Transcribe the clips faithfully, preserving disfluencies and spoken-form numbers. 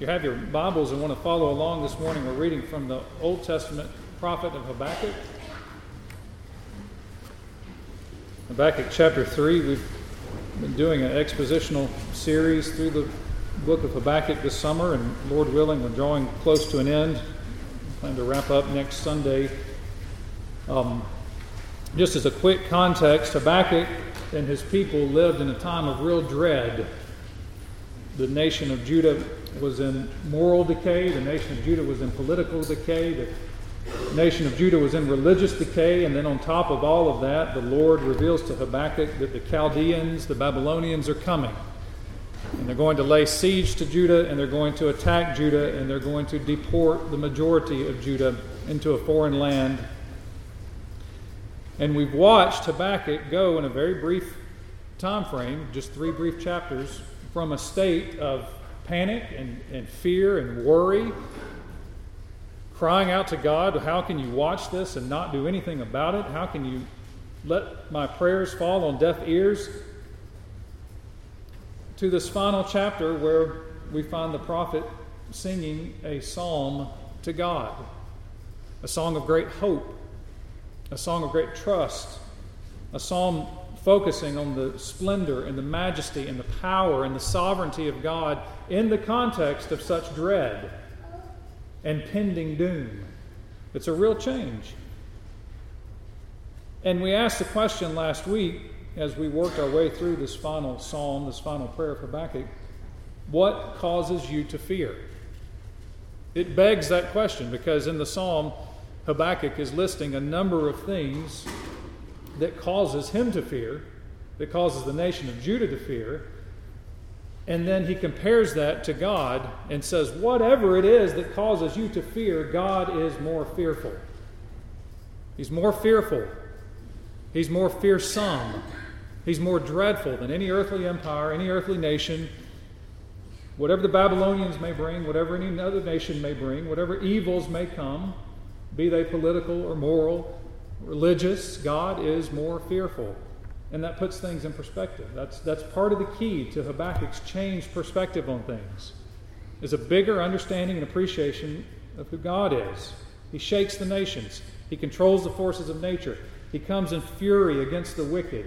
you have your Bibles and want to follow along this morning, we're reading from the Old Testament prophet of Habakkuk. Habakkuk chapter three. We've been doing an expositional series through the book of Habakkuk this summer, and Lord willing, we're drawing close to an end. We plan to wrap up next Sunday. Um, just as a quick context, Habakkuk and his people lived in a time of real dread. The nation of Judah was in moral decay. The nation of Judah was in political decay. The nation of Judah was in religious decay. And then on top of all of that, the Lord reveals to Habakkuk that the Chaldeans, the Babylonians, are coming. And they're going to lay siege to Judah, and they're going to attack Judah, and they're going to deport the majority of Judah into a foreign land. And we've watched Habakkuk go in a very brief time frame, just three brief chapters, from a state of panic and, and fear and worry, crying out to God, how can you watch this and not do anything about it? How can you let my prayers fall on deaf ears? To this final chapter where we find the prophet singing a psalm to God, a song of great hope, a song of great trust, a psalm focusing on the splendor and the majesty and the power and the sovereignty of God in the context of such dread and pending doom. It's a real change. And we asked the question last week as we worked our way through this final psalm, this final prayer of Habakkuk, what causes you to fear? It begs that question because in the psalm, Habakkuk is listing a number of things that causes him to fear, that causes the nation of Judah to fear. And then he compares that to God and says, whatever it is that causes you to fear, God is more fearful. He's more fearful. He's more fearsome. He's more dreadful than any earthly empire, any earthly nation. Whatever the Babylonians may bring, whatever any other nation may bring, whatever evils may come, be they political or moral, religious, God is more fearful. And that puts things in perspective. That's, that's part of the key to Habakkuk's changed perspective on things, is a bigger understanding and appreciation of who God is. He shakes the nations. He controls the forces of nature. He comes in fury against the wicked.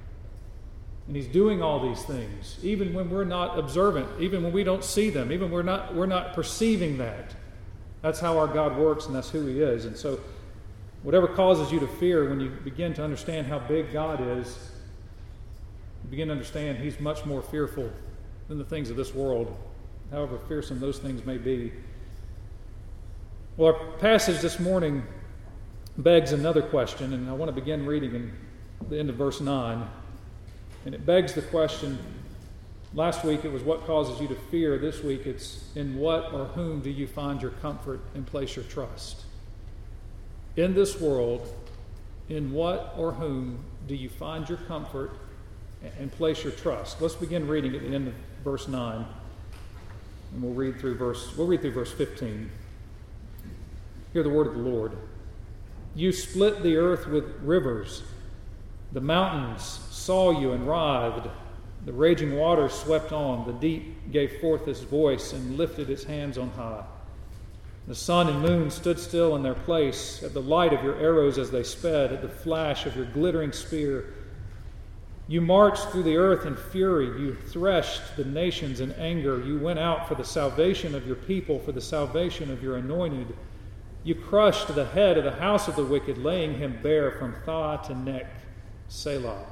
And he's doing all these things, even when we're not observant, even when we don't see them, even when we're not, we're not perceiving that. That's how our God works, and that's who he is. And so whatever causes you to fear, when you begin to understand how big God is, you begin to understand he's much more fearful than the things of this world, however fearsome those things may be. Well, our passage this morning begs another question, and I want to begin reading in the end of verse nine. And it begs the question, last week it was what causes you to fear. This week it's in what or whom do you find your comfort and place your trust? In this world, in what or whom do you find your comfort and place your trust? Let's begin reading at the end of verse nine. And we'll read through verse we'll read through verse fifteen. Hear the word of the Lord. You split the earth with rivers. The mountains saw you and writhed. The raging waters swept on. The deep gave forth its voice and lifted its hands on high. The sun and moon stood still in their place at the light of your arrows as they sped, at the flash of your glittering spear. You marched through the earth in fury. You threshed the nations in anger. You went out for the salvation of your people, for the salvation of your anointed. You crushed the head of the house of the wicked, laying him bare from thigh to neck. Selah.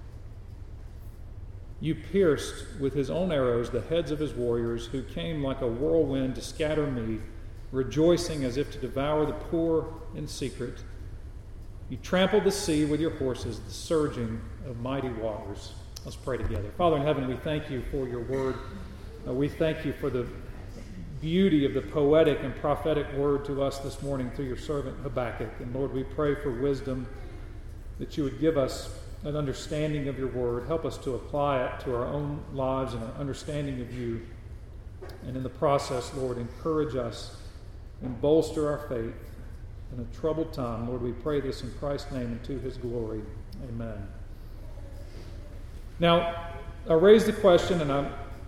You pierced with his own arrows the heads of his warriors, who came like a whirlwind to scatter me, rejoicing as if to devour the poor in secret. You trampled the sea with your horses, the surging of mighty waters. Let's pray together. Father in heaven, we thank you for your word. Uh, we thank you for the beauty of the poetic and prophetic word to us this morning through your servant Habakkuk. And Lord, we pray for wisdom, that you would give us an understanding of your word. Help us to apply it to our own lives and our understanding of you. And in the process, Lord, encourage us and bolster our faith in a troubled time. Lord, we pray this in Christ's name and to his glory. Amen. Now, I raised the question, and I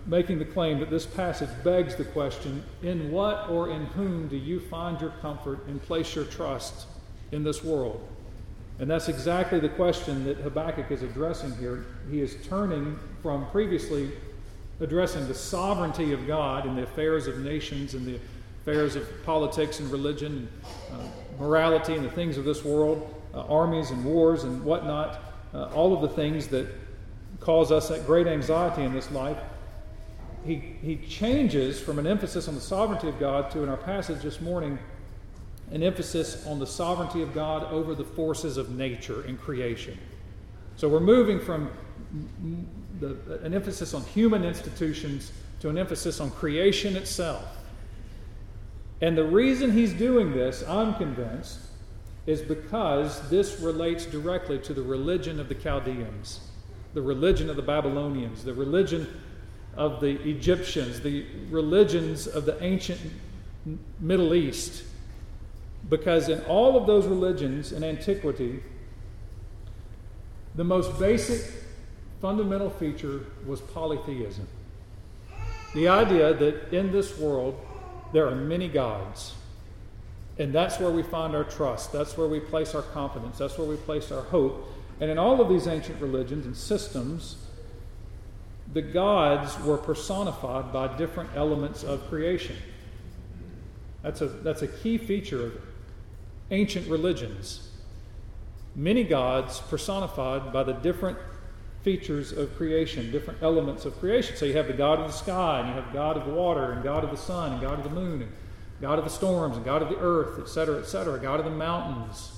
making the claim that this passage begs the question, in what or in whom do you find your comfort and place your trust in this world? And that's exactly the question that Habakkuk is addressing here. He is turning from previously addressing the sovereignty of God in the affairs of nations and the affairs of politics and religion, and, uh, morality and the things of this world, uh, armies and wars and whatnot, uh, all of the things that cause us that great anxiety in this life. He, he changes from an emphasis on the sovereignty of God to, in our passage this morning, an emphasis on the sovereignty of God over the forces of nature and creation. So we're moving from the, an emphasis on human institutions to an emphasis on creation itself. And the reason he's doing this, I'm convinced, is because this relates directly to the religion of the Chaldeans, the religion of the Babylonians, the religion of the Egyptians, the religions of the ancient Middle East. Because in all of those religions in antiquity, the most basic fundamental feature was polytheism. The idea that in this world there are many gods. And that's where we find our trust. That's where we place our confidence. That's where we place our hope. And in all of these ancient religions and systems, the gods were personified by different elements of creation. That's a, that's a key feature of ancient religions. Many gods personified by the different features of creation, different elements of creation. So you have the God of the sky, and you have God of the water, and God of the sun, and God of the moon, and God of the storms, and God of the earth, et cetera, et cetera, God of the mountains.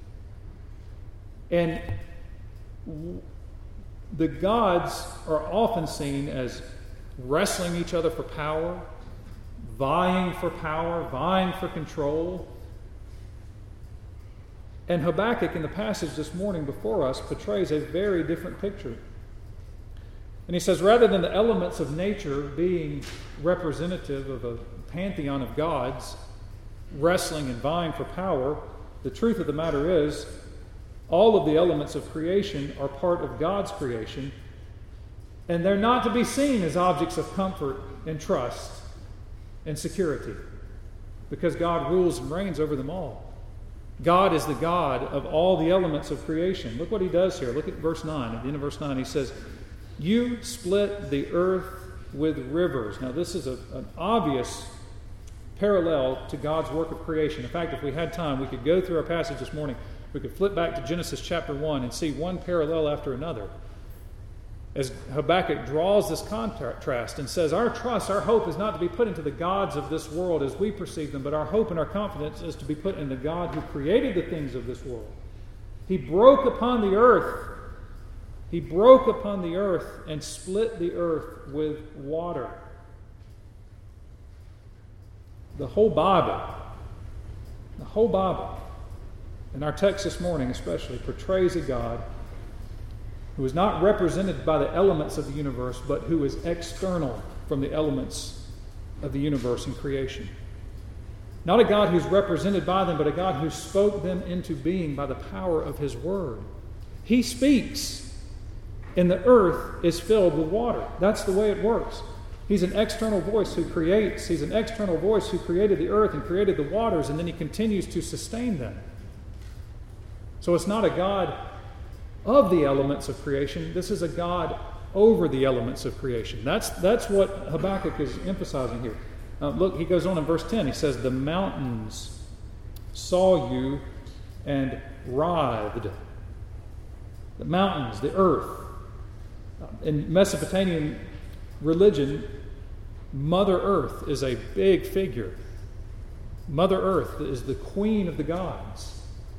And the gods are often seen as wrestling each other for power, vying for power, vying for control. And Habakkuk, in the passage this morning before us, portrays a very different picture. And he says, rather than the elements of nature being representative of a pantheon of gods, wrestling and vying for power, the truth of the matter is, all of the elements of creation are part of God's creation, and they're not to be seen as objects of comfort and trust and security, because God rules and reigns over them all. God is the God of all the elements of creation. Look what he does here. Look at verse nine. At the end of verse nine, he says, "You split the earth with rivers." Now, this is a, an obvious parallel to God's work of creation. In fact, if we had time, we could go through our passage this morning. We could flip back to Genesis chapter one and see one parallel after another, as Habakkuk draws this contrast and says, our trust, our hope is not to be put into the gods of this world as we perceive them, but our hope and our confidence is to be put in the God who created the things of this world. He broke upon the earth. He broke upon the earth and split the earth with water. The whole Bible, the whole Bible, and our text this morning especially, portrays a God who is not represented by the elements of the universe, but who is external from the elements of the universe and creation. Not a God who's represented by them, but a God who spoke them into being by the power of his word. He speaks, and the earth is filled with water. That's the way it works. He's an external voice who creates. He's an external voice who created the earth and created the waters, and then he continues to sustain them. So it's not a God of the elements of creation. This is a God over the elements of creation. That's, that's what Habakkuk is emphasizing here. Uh, look, he goes on in verse ten. He says, "The mountains saw you and writhed." The mountains, the earth. In Mesopotamian religion, Mother Earth is a big figure. Mother Earth is the queen of the gods.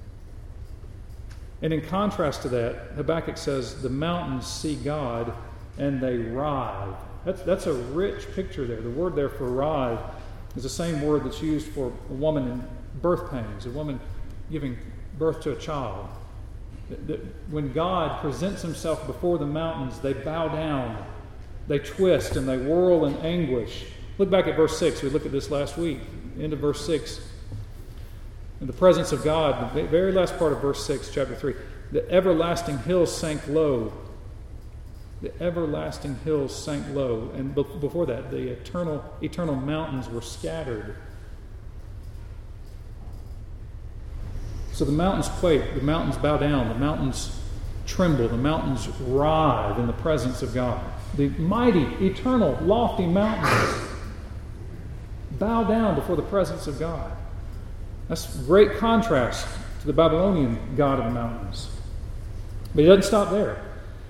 And in contrast to that, Habakkuk says, the mountains see God and they writhe. That's, that's a rich picture there. The word there for writhe is the same word that's used for a woman in birth pains, a woman giving birth to a child. That when God presents himself before the mountains, they bow down, they twist, and they whirl in anguish. Look back at verse six. We looked at this last week. End of verse six. In the presence of God, the very last part of verse six, chapter three, the everlasting hills sank low. The everlasting hills sank low, and be- before that, the eternal, eternal mountains were scattered. So the mountains quake, the mountains bow down, the mountains tremble, the mountains writhe in the presence of God. The mighty, eternal, lofty mountains bow down before the presence of God. That's great contrast to the Babylonian god of the mountains. But he doesn't stop there.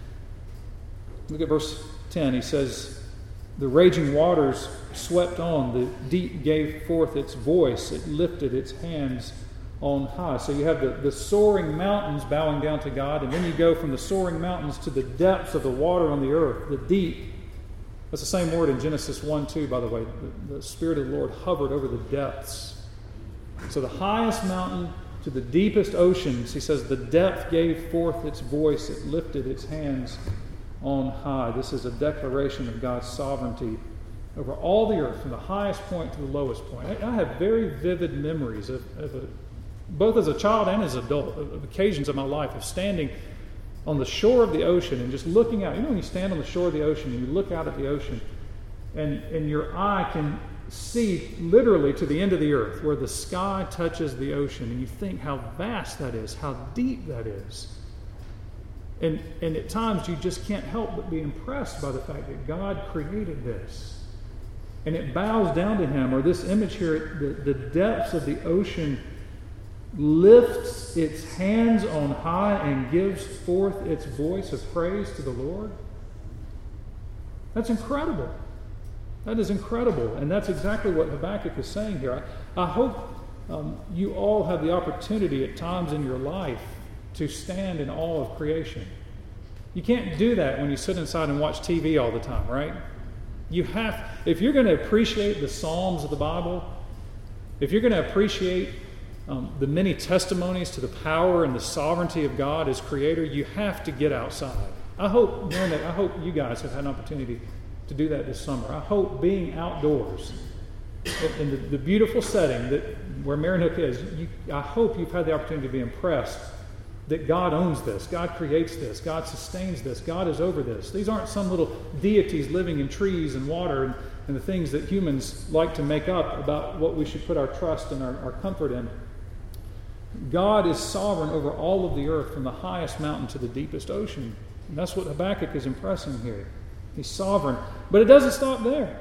Look at verse ten. He says, the raging waters swept on, the deep gave forth its voice, it lifted its hands on high. So you have the, the soaring mountains bowing down to God, and then you go from the soaring mountains to the depths of the water on the earth, the deep. That's the same word in Genesis one two, by the way. The, the Spirit of the Lord hovered over the depths. So the highest mountain to the deepest oceans, he says, the depth gave forth its voice, it lifted its hands on high. This is a declaration of God's sovereignty over all the earth, from the highest point to the lowest point. I, I have very vivid memories of, of a, both as a child and as an adult, of, of occasions of my life of standing on the shore of the ocean and just looking out. You know when you stand on the shore of the ocean and you look out at the ocean, and, and your eye can see literally to the end of the earth, where the sky touches the ocean, and you think how vast that is, how deep that is. And, and at times you just can't help but be impressed by the fact that God created this. And it bows down to him, or this image here, the, the depths of the ocean lifts its hands on high and gives forth its voice of praise to the Lord. That's incredible. That is incredible. And that's exactly what Habakkuk is saying here. I, I hope um, you all have the opportunity at times in your life to stand in awe of creation. You can't do that when you sit inside and watch T V all the time, right? You have, if you're going to appreciate the Psalms of the Bible, if you're going to appreciate um, the many testimonies to the power and the sovereignty of God as Creator, you have to get outside. I hope, man, I hope you guys have had an opportunity to do that this summer. I hope being outdoors in the, the beautiful setting that where Marion Hook is, you, I hope you've had the opportunity to be impressed that God owns this, God creates this, God sustains this, God is over this. These aren't some little deities living in trees and water and, and the things that humans like to make up about what we should put our trust and our, our comfort in. God is sovereign over all of the earth, from the highest mountain to the deepest ocean. And that's what Habakkuk is impressing here. He's sovereign. But it doesn't stop there.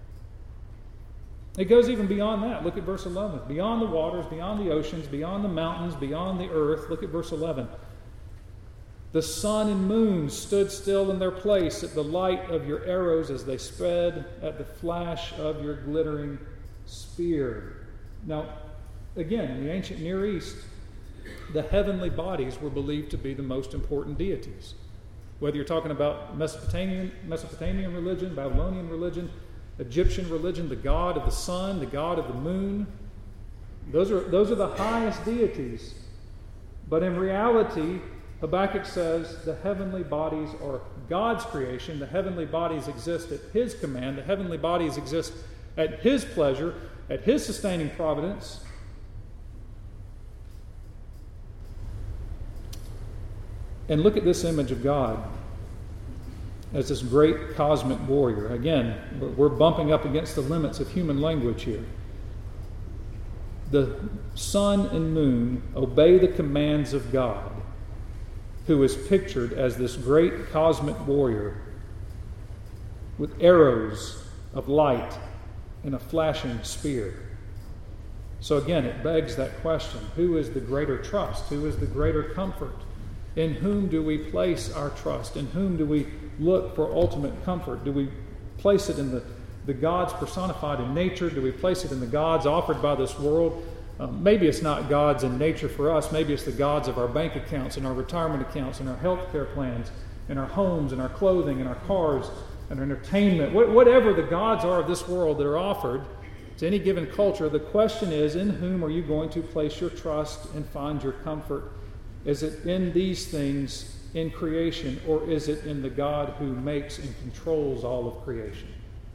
It goes even beyond that. Look at verse eleven. Beyond the waters, beyond the oceans, beyond the mountains, beyond the earth. Look at verse eleven. The sun and moon stood still in their place at the light of your arrows as they sped at the flash of your glittering spear. Now, again, in the ancient Near East, the heavenly bodies were believed to be the most important deities. Whether you're talking about Mesopotamian, Mesopotamian religion, Babylonian religion, Egyptian religion, the god of the sun, the god of the moon, those are, those are the highest deities. But in reality, Habakkuk says the heavenly bodies are God's creation. The heavenly bodies exist at His command. The heavenly bodies exist at His pleasure, at His sustaining providence. And look at this image of God as this great cosmic warrior. Again, we're bumping up against the limits of human language here. The sun and moon obey the commands of God, who is pictured as this great cosmic warrior with arrows of light and a flashing spear. So again, it begs that question: who is the greater trust? Who is the greater comfort? In whom do we place our trust? In whom do we look for ultimate comfort? Do we place it in the, the gods personified in nature? Do we place it in the gods offered by this world? Um, maybe it's not gods in nature for us. Maybe it's the gods of our bank accounts and our retirement accounts and our health care plans and our homes and our clothing and our cars and our entertainment. What, whatever the gods are of this world that are offered to any given culture, the question is, in whom are you going to place your trust and find your comfort? Is it in these things in creation, or is it in the God who makes and controls all of creation?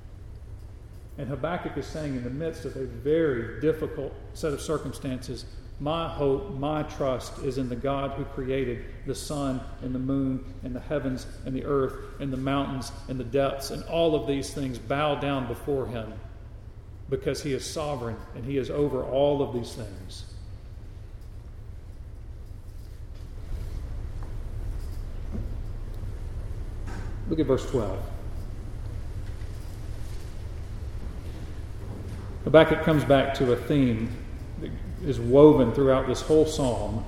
And Habakkuk is saying, in the midst of a very difficult set of circumstances, My hope, my trust is in the God who created the sun and the moon and the heavens and the earth and the mountains and the depths, and all of these things bow down before him because he is sovereign and he is over all of these things. Look at verse twelve. Habakkuk comes back to a theme that is woven throughout this whole psalm,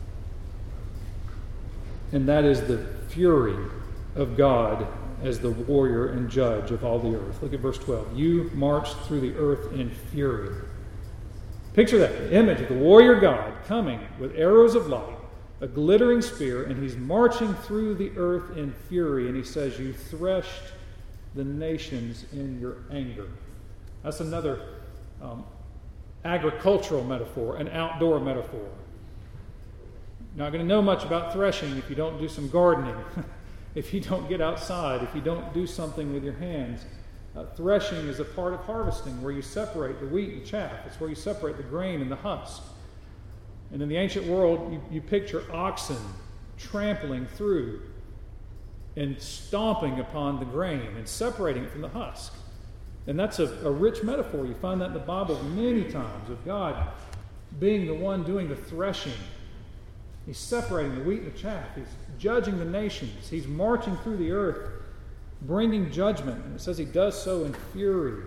and that is the fury of God as the warrior and judge of all the earth. Look at verse twelve. You marched through the earth in fury. Picture that, the image of the warrior God coming with arrows of light, a glittering spear, and he's marching through the earth in fury, and he says, you threshed the nations in your anger. That's another um, agricultural metaphor, an outdoor metaphor. You're not going to know much about threshing if you don't do some gardening, if you don't get outside, if you don't do something with your hands. Uh, threshing is a part of harvesting where you separate the wheat and chaff. It's where you separate the grain and the husk. And in the ancient world, you, you picture oxen trampling through and stomping upon the grain and separating it from the husk. And that's a, a rich metaphor. You find that in the Bible many times, of God being the one doing the threshing. He's separating the wheat and the chaff. He's judging the nations. He's marching through the earth, bringing judgment. And it says he does so in fury.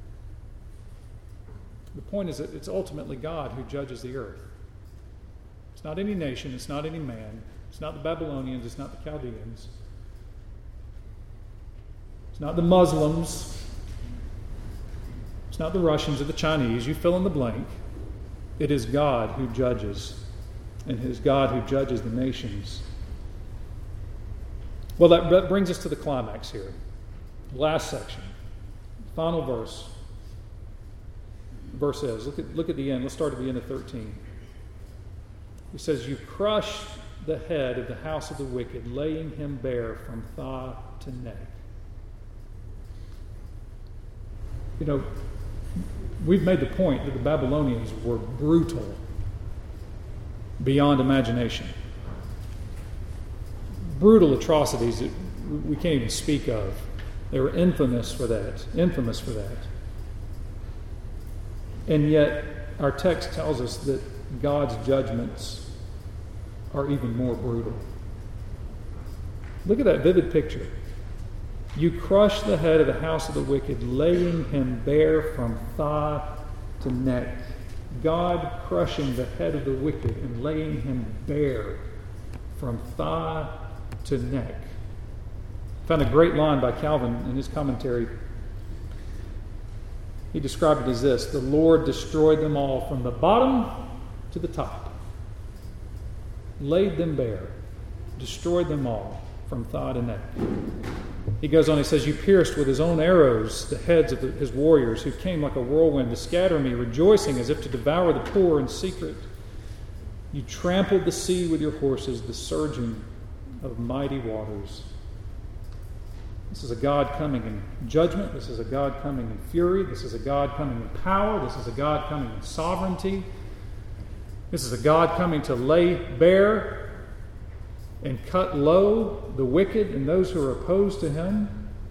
The point is that it's ultimately God who judges the earth. It's not any nation. It's not any man. It's not the Babylonians. It's not the Chaldeans. It's not the Muslims. It's not the Russians or the Chinese. You fill in the blank. It is God who judges, and it is God who judges the nations. Well, that, that brings us to the climax here. Last section. Final verse. Verse says, look at, look at the end. Let's start at the end of thirteen. He says, you crushed the head of the house of the wicked, laying him bare from thigh to neck. You know, we've made the point that the Babylonians were brutal beyond imagination. Brutal atrocities that we can't even speak of. They were infamous for that, infamous for that. And yet, our text tells us that God's judgments are even more brutal. Look at that vivid picture. You crush the head of the house of the wicked, laying him bare from thigh to neck. God crushing the head of the wicked and laying him bare from thigh to neck. I found a great line by Calvin in his commentary. He described it as this: the Lord destroyed them all from the bottom to the top. Laid them bare. Destroyed them all from thigh to neck. He goes on, he says, you pierced with his own arrows the heads of the, his warriors, who came like a whirlwind to scatter me, rejoicing as if to devour the poor in secret. You trampled the sea with your horses, the surging of mighty waters. This is a God coming in judgment. This is a God coming in fury. This is a God coming in power. This is a God coming in sovereignty. This is a God coming to lay bare and cut low the wicked and those who are opposed to him.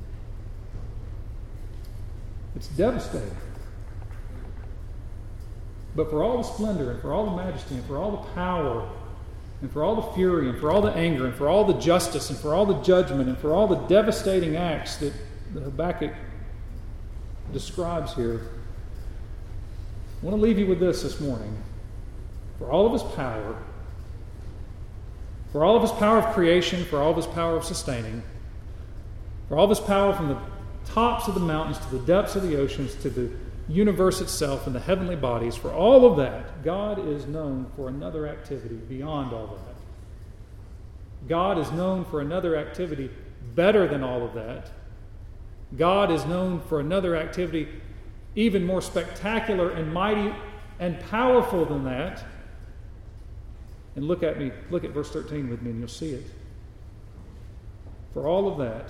It's devastating. But for all the splendor and for all the majesty and for all the power and for all the fury and for all the anger and for all the justice and for all the judgment and for all the devastating acts that the Habakkuk describes here, I want to leave you with this this morning. For all of his power, for all of his power of creation, for all of his power of sustaining, for all of his power from the tops of the mountains to the depths of the oceans to the universe itself and the heavenly bodies, for all of that, God is known for another activity beyond all of that. God is known for another activity better than all of that. God is known for another activity even more spectacular and mighty and powerful than that. And look at me, look at verse thirteen with me and you'll see it. For all of that,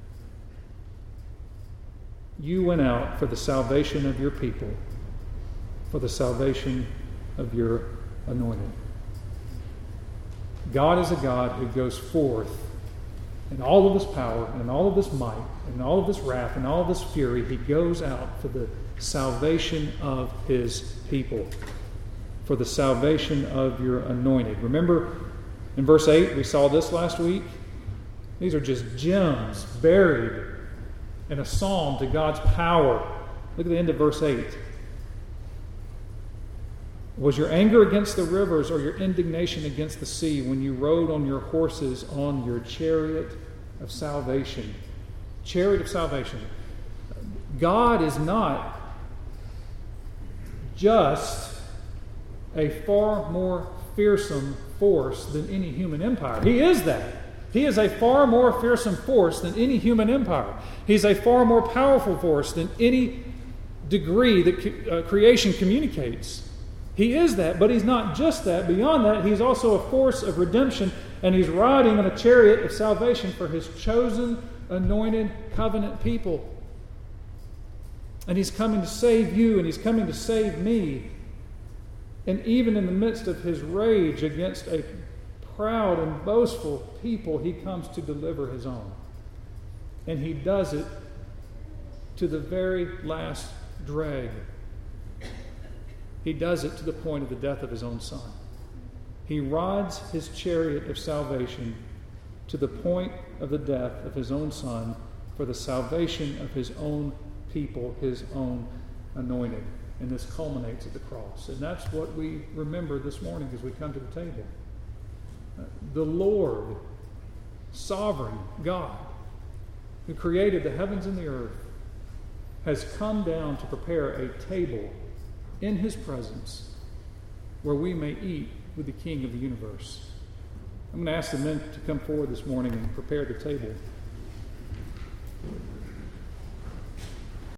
you went out for the salvation of your people, for the salvation of your anointed. God is a God who goes forth in all of his power and all of his might and all of his wrath and all of his fury. He goes out for the salvation of his people, for the salvation of your anointed. Remember in verse eight, we saw this last week. These are just gems buried in a psalm to God's power. Look at the end of verse eight. Was your anger against the rivers or your indignation against the sea when you rode on your horses on your chariot of salvation? Chariot of salvation. God is not just a far more fearsome force than any human empire. He is that. He is a far more fearsome force than any human empire. He's a far more powerful force than any degree that uh, creation communicates. He is that, but he's not just that. Beyond that, he's also a force of redemption, and he's riding on a chariot of salvation for his chosen, anointed, covenant people. And he's coming to save you, and he's coming to save me. And even in the midst of his rage against a proud and boastful people, he comes to deliver his own. And he does it to the very last drag. He does it to the point of the death of his own son. He rides his chariot of salvation to the point of the death of his own son for the salvation of his own people, his own anointed. And this culminates at the cross. And that's what we remember this morning as we come to the table. The Lord, sovereign God, who created the heavens and the earth, has come down to prepare a table in his presence where we may eat with the King of the universe. I'm going to ask the men to come forward this morning and prepare the table.